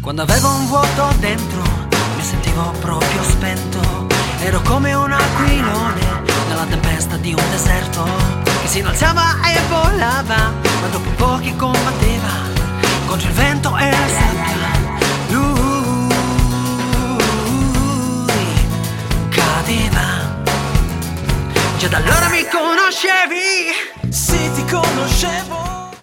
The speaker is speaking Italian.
Quando avevo un vuoto dentro, mi sentivo proprio spento. Ero come un aquilone nella tempesta di un deserto, che si innalzava e volava, ma dopo pochi combatteva contro il vento e la sabbia. Lui cadeva. Già da allora mi conoscevi. Sì, ti conoscevo.